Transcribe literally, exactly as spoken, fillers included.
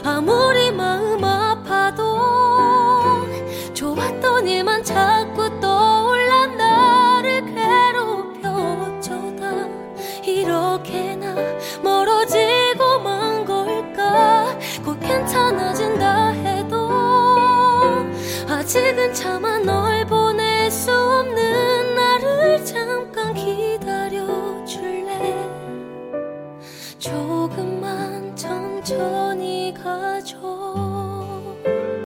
아무리 마음 아파도 좋았던 일만 자꾸 떠올라 나를 괴롭혀 어쩌다 이렇게나 멀어지고 만 걸까. 곧 괜찮아진다 해도 아직은 참아